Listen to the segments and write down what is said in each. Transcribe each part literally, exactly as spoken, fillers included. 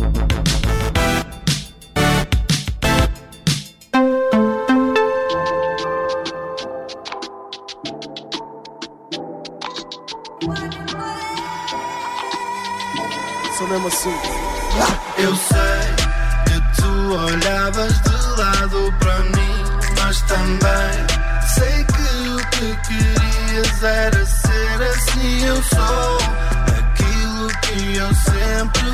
Sou mesmo assim. Eu sei que tu olhavas de lado para mim, mas também sei que o que querias era ser assim. Eu sou aquilo que eu sempre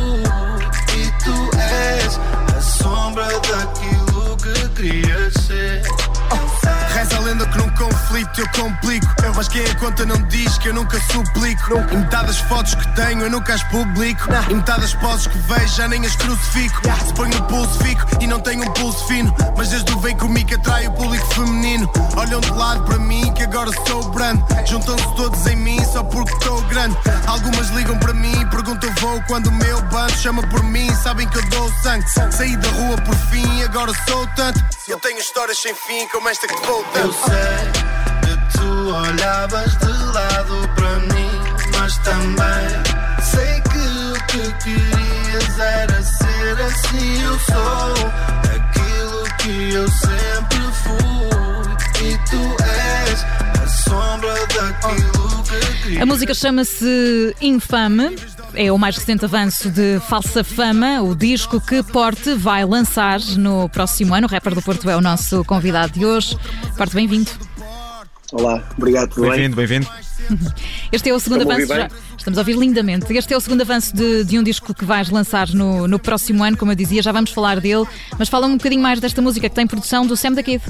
fui e tu és a sombra daquilo que querias ser. Reza a lenda que num conflito eu complico, mas quem a conta não diz que eu nunca suplico. E metade das fotos que tenho eu nunca as publico, e metade das poses que vejo já nem as crucifico. Se ponho no pulso fico e não tenho um pulso fino, mas desde o vem comigo atrai o público feminino. Olham de lado para mim que agora sou brando, juntam-se todos em mim só porque estou grande. Algumas ligam para mim e perguntam vou quando o meu bando chama por mim, sabem que eu dou sangue. Saí da rua por fim, agora sou tanto. Eu tenho histórias sem fim como esta que te vou tanto. Eu sei que tu olhavas de lado para mim, mas também sei que o que querias era ser assim. Eu sou aquilo que eu sempre fui e tu és a sombra daquilo que querias. A música chama-se Infame. É o mais recente avanço de Falsa Fama, o disco que Porte vai lançar no próximo ano. O rapper do Porto é o nosso convidado de hoje. Porte, bem-vindo. Olá, obrigado. Tudo bem-vindo, bem-vindo. Este é o segundo avanço. Já, estamos a ouvir lindamente. Este é o segundo avanço de, de um disco que vais lançar no, no próximo ano, como eu dizia, já vamos falar dele. Mas fala um bocadinho mais desta música que tem produção do Sam da Kid.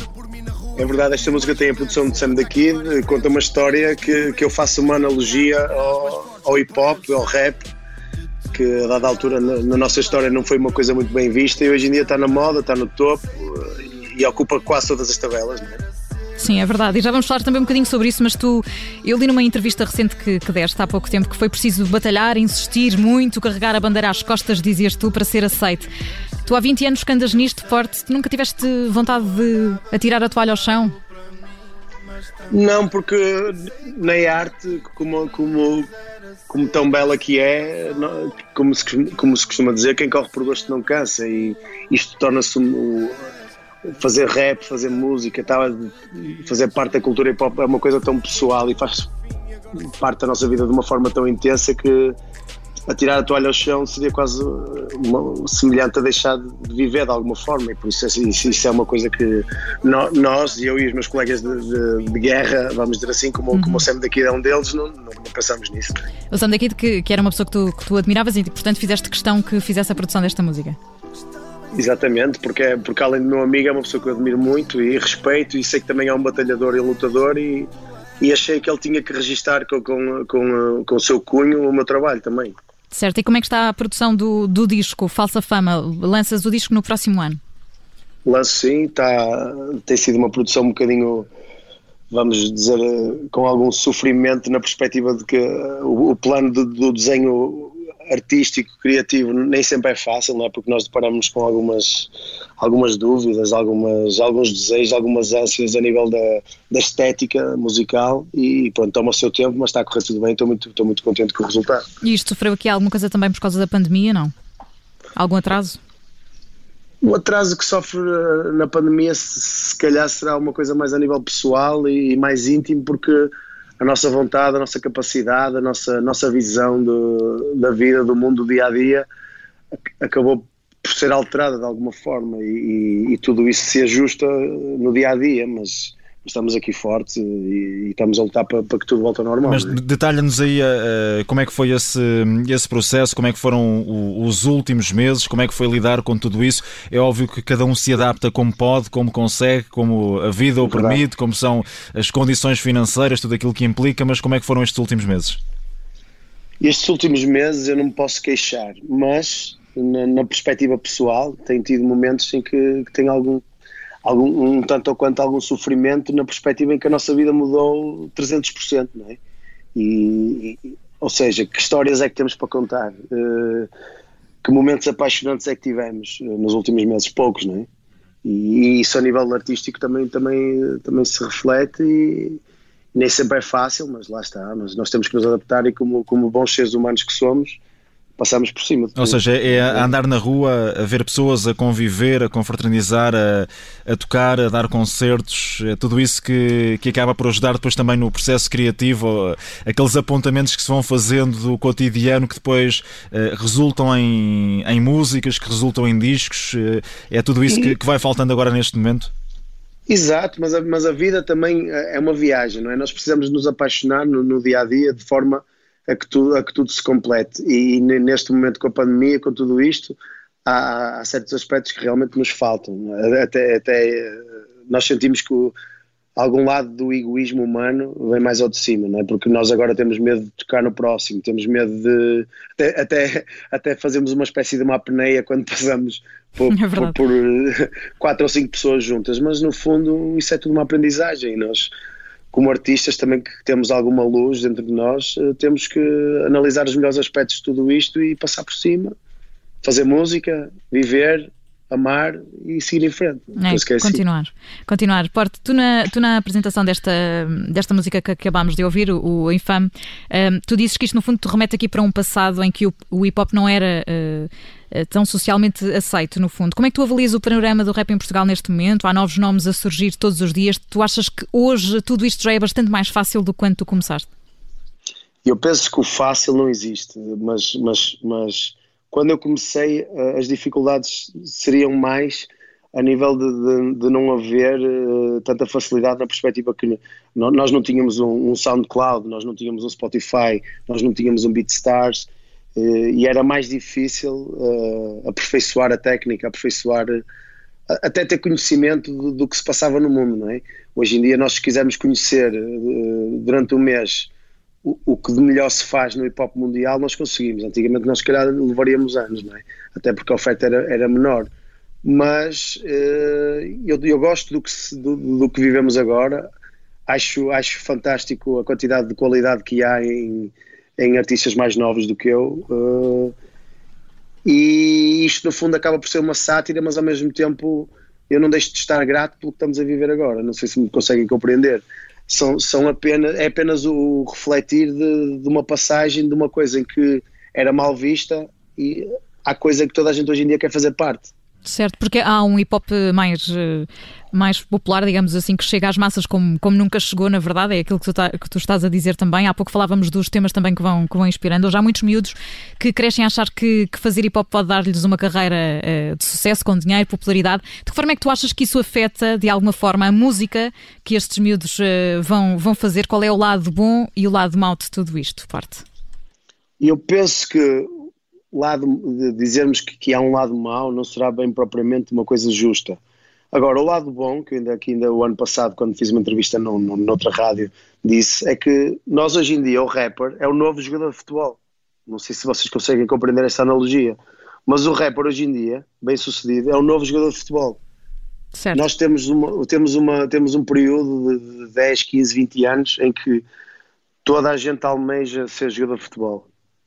É verdade, esta música tem a produção de Sam da Kid, conta uma história que, que eu faço uma analogia ao, ao hip-hop, ao rap, que a dada altura na, na nossa história não foi uma coisa muito bem vista e hoje em dia está na moda, está no topo e, e ocupa quase todas as tabelas, não é? Sim, é verdade. E já vamos falar também um bocadinho sobre isso, mas tu, eu li numa entrevista recente que, que deste há pouco tempo que foi preciso batalhar, insistir muito, carregar a bandeira às costas, dizias tu, para ser aceite. Tu há vinte anos que andas nisto, Porte, tu nunca tiveste vontade de atirar a toalha ao chão? Não, porque na arte, como, como, como tão bela que é, não, como, se, como se costuma dizer, quem corre por gosto não cansa e isto torna-se um, fazer rap, fazer música, tá, fazer parte da cultura hip hop é uma coisa tão pessoal e faz parte da nossa vida de uma forma tão intensa que atirar a toalha ao chão seria quase uma, semelhante a deixar de viver de alguma forma e por isso, isso, isso é uma coisa que no, nós, eu e os meus colegas de, de, de guerra, vamos dizer assim, como, uhum. como o Sam da Kid é um deles, não, não, não pensamos nisso. O Sam da Kid que, que era uma pessoa que tu, que tu admiravas e portanto fizeste questão que fizesse a produção desta música. Exatamente, porque, porque além de meu amigo é uma pessoa que eu admiro muito e respeito e sei que também é um batalhador e lutador e, e achei que ele tinha que registar com, com, com, com o seu cunho o meu trabalho também. Certo, e como é que está a produção do, do disco Falsa Fama? Lanças o disco no próximo ano? Lanço sim, tá, tem sido uma produção um bocadinho, vamos dizer, com algum sofrimento na perspectiva de que o, o plano do, do desenho artístico, criativo, nem sempre é fácil, não é? Porque nós deparamos com algumas, algumas dúvidas, algumas, alguns desejos, algumas ânsias a nível da, da estética musical e pronto, toma o seu tempo, mas está a correr tudo bem, estou muito, estou muito contente com o resultado. E isto sofreu aqui alguma coisa também por causa da pandemia, não? Algum atraso? O atraso que sofre na pandemia se, se calhar será uma coisa mais a nível pessoal e, e mais íntimo, porque a nossa vontade, a nossa capacidade, a nossa, nossa visão do, da vida, do mundo, do dia-a-dia, acabou por ser alterada de alguma forma e, e, e tudo isso se ajusta no dia-a-dia, mas estamos aqui fortes e, e estamos a lutar para, para que tudo volte ao normal. Mas detalha-nos aí uh, como é que foi esse, esse processo, como é que foram o, os últimos meses, como é que foi lidar com tudo isso. É óbvio que cada um se adapta como pode, como consegue, como a vida o permite, como são as condições financeiras, tudo aquilo que implica, mas como é que foram estes últimos meses? Estes últimos meses eu não me posso queixar, mas na, na perspectiva pessoal tenho tido momentos em que, que tenho algum Algum, um tanto ou quanto algum sofrimento na perspectiva em que a nossa vida mudou trezentos por cento, não é? E, e, ou seja, que histórias é que temos para contar? Uh, que momentos apaixonantes é que tivemos uh, nos últimos meses? Poucos, não é? E, e isso a nível artístico também, também, também se reflete e nem sempre é fácil, mas lá está, nós, nós temos que nos adaptar e como, como bons seres humanos que somos, passamos por cima. Ou seja, é a andar na rua, a ver pessoas, a conviver, a confraternizar, a, a tocar, a dar concertos, é tudo isso que, que acaba por ajudar depois também no processo criativo, aqueles apontamentos que se vão fazendo do cotidiano que depois eh, resultam em, em músicas, que resultam em discos, é tudo isso que, que vai faltando agora neste momento? Exato, mas a, mas a vida também é uma viagem, não é? Nós precisamos nos apaixonar no, no dia-a-dia de forma a que, tudo, a que tudo se complete, e neste momento com a pandemia, com tudo isto, há, há certos aspectos que realmente nos faltam, até, até nós sentimos que o, algum lado do egoísmo humano vem mais ao de cima, não é? Porque nós agora temos medo de tocar no próximo, temos medo de até, até, até fazermos uma espécie de uma apneia quando passamos por, é por, por quatro ou cinco pessoas juntas, mas no fundo isso é tudo uma aprendizagem, e nós, como artistas também que temos alguma luz dentro de nós, temos que analisar os melhores aspectos de tudo isto e passar por cima, fazer música, viver, amar e seguir em frente. É, é continuar. Assim. Continuar. Porto, tu na, tu na apresentação desta, desta música que acabámos de ouvir, o, o Infame, um, tu dizes que isto no fundo te remete aqui para um passado em que o, o hip-hop não era uh, tão socialmente aceito, no fundo. Como é que tu avalias o panorama do rap em Portugal neste momento? Há novos nomes a surgir todos os dias. Tu achas que hoje tudo isto já é bastante mais fácil do que quando tu começaste? Eu penso que o fácil não existe, mas... mas, mas... Quando eu comecei, as dificuldades seriam mais a nível de, de, de não haver uh, tanta facilidade na perspectiva que nós não tínhamos um, um SoundCloud, nós não tínhamos um Spotify, nós não tínhamos um BeatStars, uh, e era mais difícil uh, aperfeiçoar a técnica, aperfeiçoar, uh, até ter conhecimento do, do que se passava no mundo, não é? Hoje em dia nós, se quisermos conhecer uh, durante um mês O, o que de melhor se faz no hip-hop mundial, nós conseguimos. Antigamente nós se calhar levaríamos anos, não é? Até porque a oferta era, era menor, mas uh, eu, eu gosto do que, se, do, do que vivemos agora. Acho, acho fantástico a quantidade de qualidade que há em, em artistas mais novos do que eu, uh, e isto no fundo acaba por ser uma sátira, mas ao mesmo tempo eu não deixo de estar grato pelo que estamos a viver agora. Não sei se me conseguem compreender. São, são apenas, é apenas o refletir de, de uma passagem de uma coisa em que era mal vista e há coisa que toda a gente hoje em dia quer fazer parte. Certo, porque há um hip-hop mais, mais popular, digamos assim, que chega às massas como, como nunca chegou, na verdade, é aquilo que tu, tá, que tu estás a dizer também. Há pouco falávamos dos temas também que vão, que vão inspirando. Hoje há muitos miúdos que crescem a achar que, que fazer hip-hop pode dar-lhes uma carreira uh, de sucesso, com dinheiro, popularidade. De que forma é que tu achas que isso afeta, de alguma forma, a música que estes miúdos uh, vão, vão fazer? Qual é o lado bom e o lado mau de tudo isto, parte? Eu penso que lado de dizermos que, que há um lado mau não será bem propriamente uma coisa justa. Agora, o lado bom, que ainda, que ainda o ano passado, quando fiz uma entrevista no, no, noutra rádio, disse, é que nós hoje em dia, o rapper é o novo jogador de futebol. Não sei se vocês conseguem compreender essa analogia, mas o rapper hoje em dia, bem sucedido, é o novo jogador de futebol. Certo. Nós temos, uma, temos, uma, temos um período de dez, quinze, vinte anos em que toda a gente almeja ser jogador de futebol.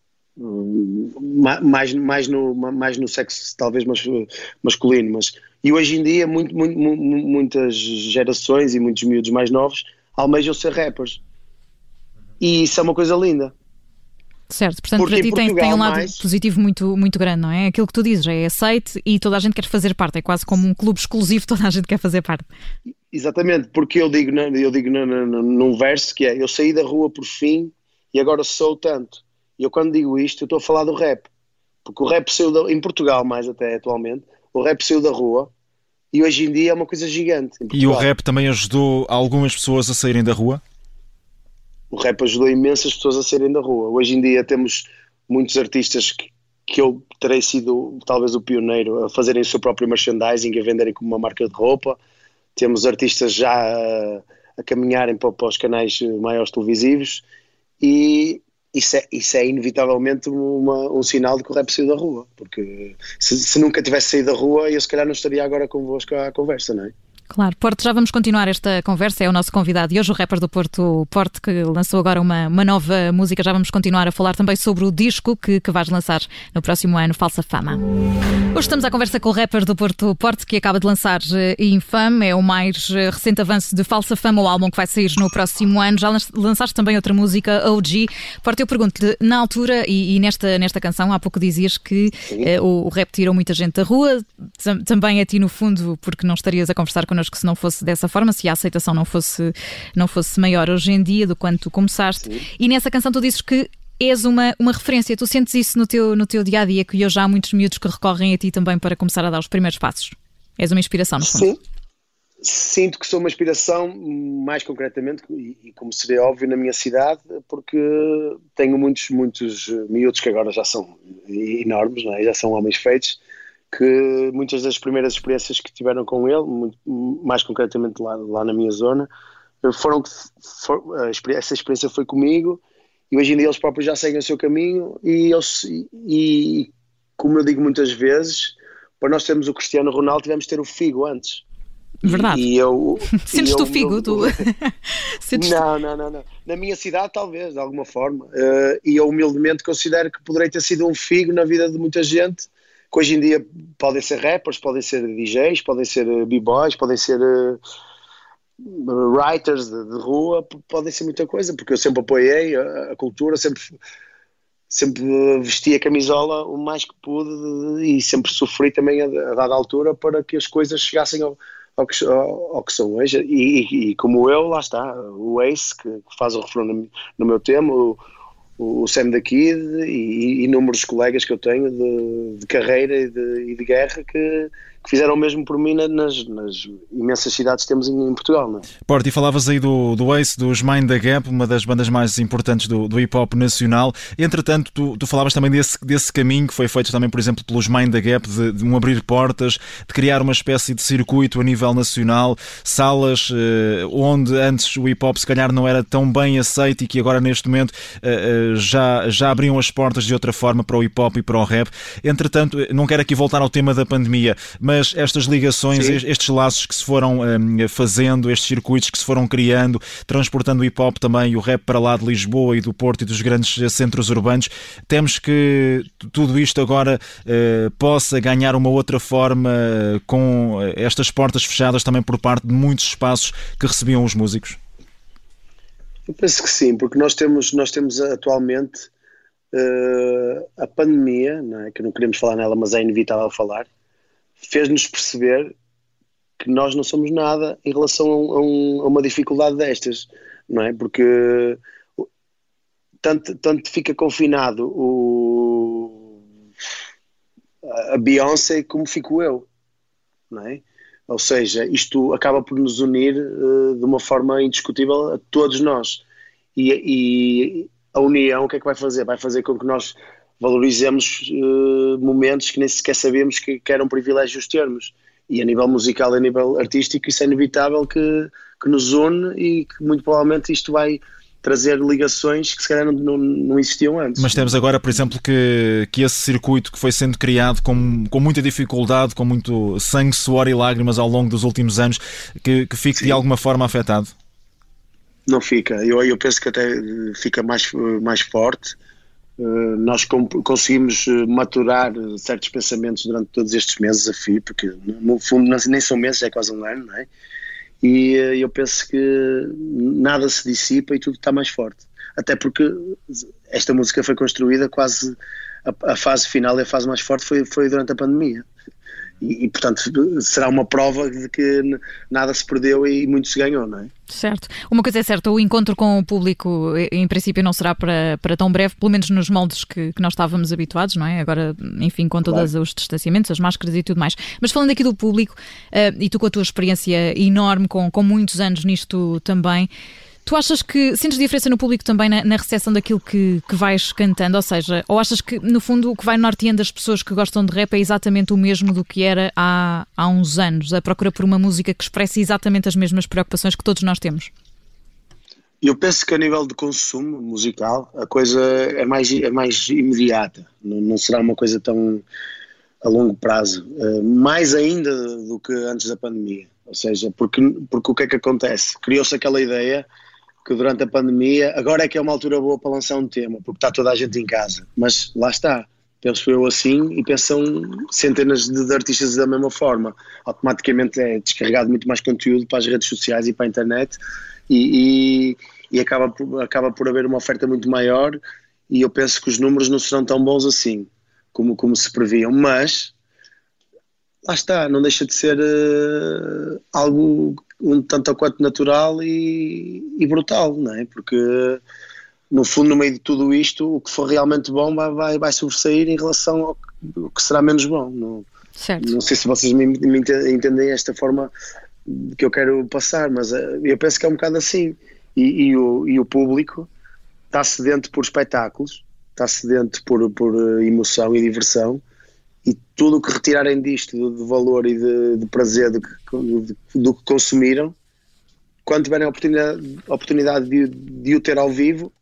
Mais, mais, no, mais no sexo talvez masculino, mas e hoje em dia muito, muito, muitas gerações e muitos miúdos mais novos almejam ser rappers, e isso é uma coisa linda. Certo, portanto porque para ti tem, tem um lado mais... positivo muito, muito grande, não é? Aquilo que tu dizes é aceite e toda a gente quer fazer parte, é quase como um clube exclusivo, toda a gente quer fazer parte. Exatamente, porque eu digo, eu digo num verso que é: eu saí da rua por fim e agora sou tanto. E eu quando digo isto, eu estou a falar do rap, porque o rap saiu da, em Portugal mais até atualmente, o rap saiu da rua e hoje em dia é uma coisa gigante. E o rap também ajudou algumas pessoas a saírem da rua? O rap ajudou imensas pessoas a saírem da rua. Hoje em dia temos muitos artistas que, que eu terei sido talvez o pioneiro a fazerem o seu próprio merchandising, a venderem como uma marca de roupa. Temos artistas já a, a caminharem para, para os canais maiores televisivos, e Isso é, isso é inevitavelmente uma, um sinal de que o rap saiu da rua, porque se, se nunca tivesse saído da rua, eu se calhar não estaria agora convosco à conversa, não é? Claro, Porto, já vamos continuar esta conversa, é o nosso convidado e hoje o rapper do Porto, Porto, que lançou agora uma, uma nova música. Já vamos continuar a falar também sobre o disco que, que vais lançar no próximo ano, Falsa Fama. Hoje estamos à conversa com o rapper do Porto, Porto, que acaba de lançar Infame, é o mais recente avanço de Falsa Fama, o álbum que vai sair no próximo ano. Já lançaste também outra música, O G. Porto, eu pergunto-lhe, na altura e, e nesta, nesta canção, há pouco dizias que uh, o, o rap tirou muita gente da rua, tam, também a ti no fundo, porque não estarias a conversar connosco que se não fosse dessa forma, se a aceitação não fosse, não fosse maior hoje em dia do quanto tu começaste. Sim. E nessa canção tu dizes que és uma, uma referência, tu sentes isso no teu, no teu dia-a-dia, que hoje há muitos miúdos que recorrem a ti também para começar a dar os primeiros passos. És uma inspiração, no fundo. Sim, sinto que sou uma inspiração, mais concretamente, e, e como seria óbvio, na minha cidade, porque tenho muitos, muitos miúdos que agora já são enormes, não é? Já são homens feitos, que muitas das primeiras experiências que tiveram com ele, muito, mais concretamente lá, lá na minha zona, foram que for, essa experiência foi comigo, e hoje em dia eles próprios já seguem o seu caminho, e, eles, e como eu digo muitas vezes, para nós termos o Cristiano Ronaldo tivemos de ter o Figo antes. Verdade. E eu, Sentes tu Figo? Eu, tu... não, não, não, não. Na minha cidade talvez, de alguma forma, uh, e eu humildemente considero que poderei ter sido um Figo na vida de muita gente, que hoje em dia podem ser rappers, podem ser D Js, podem ser b-boys, podem ser uh, writers de, de rua, podem ser muita coisa, porque eu sempre apoiei a, a cultura, sempre, sempre vesti a camisola o mais que pude e sempre sofri também a, a dada altura para que as coisas chegassem ao, ao, que, ao, ao que são hoje. E, e, e como eu, lá está, o Ace, que faz o refrão no, no meu tema, o o Sam da Kid e, e inúmeros colegas que eu tenho de, de carreira e de, e de guerra que, que fizeram o mesmo por mim nas, nas imensas cidades que temos em, em Portugal. Não é? Porto, e falavas aí do, do Ace, dos Mind the Gap, uma das bandas mais importantes do, do hip-hop nacional. Entretanto, tu, tu falavas também desse, desse caminho que foi feito também, por exemplo, pelos Mind the Gap, de, de um abrir portas, de criar uma espécie de circuito a nível nacional, salas eh, onde antes o hip-hop se calhar não era tão bem aceito e que agora neste momento eh, eh, já, já abriam as portas de outra forma para o hip-hop e para o rap. Entretanto, não quero aqui voltar ao tema da pandemia, mas estas ligações, Sim. estes laços que se foram um, fazendo, estes circuitos que se foram criando, transportando o hip-hop também e o rap para lá de Lisboa e do Porto e dos grandes centros urbanos, temos que tudo isto agora uh, possa ganhar uma outra forma uh, com estas portas fechadas também por parte de muitos espaços que recebiam os músicos? Eu penso que sim, porque nós temos, nós temos atualmente uh, a pandemia, não é? Que não queremos falar nela, mas é inevitável falar, fez-nos perceber que nós não somos nada em relação a, um, a uma dificuldade destas, não é? Porque tanto, tanto fica confinado o, a Beyoncé como fico eu, não é? Ou seja, isto acaba por nos unir uh, de uma forma indiscutível a todos nós. E, e a união, o que é que vai fazer? Vai fazer com que nós valorizemos uh, momentos que nem sequer sabíamos que, que eram privilégios termos. E a nível musical e a nível artístico isso é inevitável que, que nos une e que muito provavelmente isto vai trazer ligações que se calhar não, não, não existiam antes. Mas temos agora, por exemplo, que, que esse circuito que foi sendo criado com, com muita dificuldade, com muito sangue, suor e lágrimas ao longo dos últimos anos, que, que fique Sim. de alguma forma afetado? Não fica. Eu, eu penso que até fica mais, mais forte. Uh, nós conseguimos maturar certos pensamentos durante todos estes meses a fio, porque no fundo nem são meses, é quase um ano, não é? E uh, eu penso que nada se dissipa e tudo está mais forte. Até porque esta música foi construída quase, a, a fase final e a fase mais forte foi, foi durante a pandemia. E, e, portanto, será uma prova de que nada se perdeu e muito se ganhou, não é? Certo. Uma coisa é certa, o encontro com o público, em princípio, não será para, para tão breve, pelo menos nos moldes que, que nós estávamos habituados, não é? Agora, enfim, com todos claro. os distanciamentos, as máscaras e tudo mais. Mas falando aqui do público, uh, e tu com a tua experiência enorme, com, com muitos anos nisto também, tu achas que sentes diferença no público também na, na recepção daquilo que, que vais cantando? Ou seja, ou achas que no fundo o que vai norteando as pessoas que gostam de rap é exatamente o mesmo do que era há, há uns anos? A procura por uma música que expresse exatamente as mesmas preocupações que todos nós temos? Eu penso que a nível de consumo musical a coisa é mais, é mais imediata, não, não será uma coisa tão a longo prazo, uh, mais ainda do que antes da pandemia. Ou seja, porque, porque o que é que acontece? Criou-se aquela ideia que durante a pandemia, agora é que é uma altura boa para lançar um tema, porque está toda a gente em casa. Mas lá está, penso eu assim, e pensam centenas de, de artistas da mesma forma. Automaticamente é descarregado muito mais conteúdo para as redes sociais e para a internet, e, e, e acaba, por, acaba por haver uma oferta muito maior, e eu penso que os números não serão tão bons assim, como, como se previam, mas lá está, não deixa de ser uh, algo um tanto ou quanto natural e, e brutal, não é? Porque no fundo, no meio de tudo isto, o que for realmente bom vai, vai, vai sobressair em relação ao que, ao que será menos bom. Não, certo. Não sei se vocês me, me entendem esta forma que eu quero passar, mas uh, eu penso que é um bocado assim, e, e, o, e o público está sedento por espetáculos, está sedento por, por emoção e diversão, e tudo o que retirarem disto de, de valor e de, de prazer do que, de, do que consumiram, quando tiverem a oportunidade, a oportunidade de, de o ter ao vivo,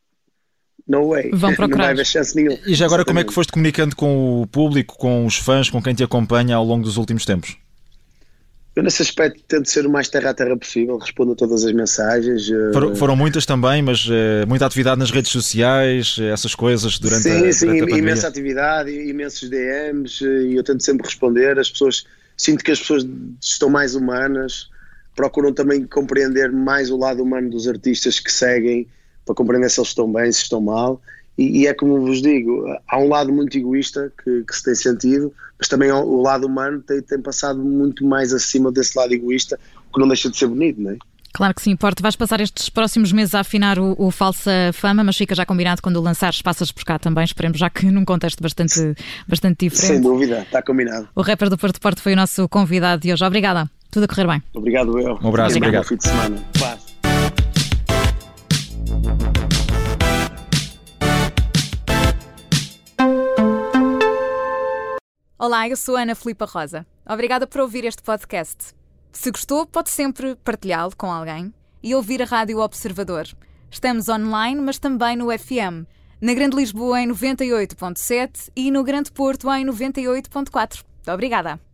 no way, vão procurar. Não vai haver chance nenhuma. E já agora, como é que foste comunicando com o público, com os fãs, com quem te acompanha ao longo dos últimos tempos? Eu nesse aspecto tento ser o mais terra a terra possível, respondo a todas as mensagens. Foram, foram muitas também, mas uh, muita atividade nas redes sociais, essas coisas durante sim, a Sim, sim, durante a imensa atividade, imensos D Ms, e eu tento sempre responder. As pessoas, sinto que as pessoas estão mais humanas, procuram também compreender mais o lado humano dos artistas que seguem, para compreender se eles estão bem, se estão mal. E, e é como vos digo, há um lado muito egoísta que, que se tem sentido, mas também o lado humano tem, tem passado muito mais acima desse lado egoísta, o que não deixa de ser bonito, não é? Claro que sim, Porto. Vais passar estes próximos meses a afinar o, o Falsa Fama, mas fica já combinado quando o lançares, passas por cá também, esperemos, já que num contexto bastante, bastante diferente. Sem dúvida, está combinado. O rapper do Porto Porto foi o nosso convidado de hoje. Obrigada. Tudo a correr bem. Obrigado, eu. Um abraço, obrigado. Bom fim de semana. Paz. Olá, eu sou a Ana Filipa Rosa. Obrigada por ouvir este podcast. Se gostou, pode sempre partilhá-lo com alguém e ouvir a Rádio Observador. Estamos online, mas também no F M. Na Grande Lisboa em noventa e oito ponto sete e no Grande Porto em noventa e oito ponto quatro. Obrigada.